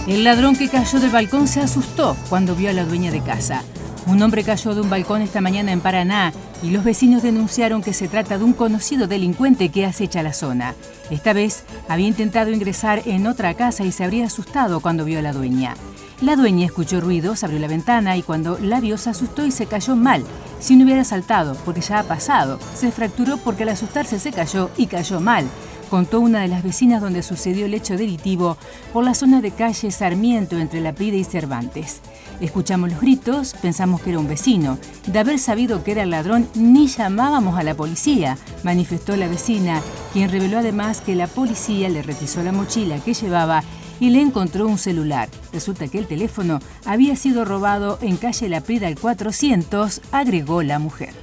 El ladrón que cayó del balcón se asustó cuando vio a la dueña de casa. Un hombre cayó de un balcón esta mañana en Paraná y los vecinos denunciaron que se trata de un conocido delincuente que acecha la zona. Esta vez había intentado ingresar en otra casa y se habría asustado cuando vio a la dueña. La dueña escuchó ruidos, abrió la ventana y cuando la vio se asustó y se cayó mal. Si no hubiera saltado, porque ya ha pasado, se fracturó porque al asustarse se cayó y cayó mal, contó una de las vecinas donde sucedió el hecho delictivo por la zona de calle Sarmiento entre La Prida y Cervantes. Escuchamos los gritos, pensamos que era un vecino. De haber sabido que era el ladrón, ni llamábamos a la policía, manifestó la vecina, quien reveló además que la policía le requisó la mochila que llevaba y le encontró un celular. Resulta que el teléfono había sido robado en calle La Prida al 400, agregó la mujer.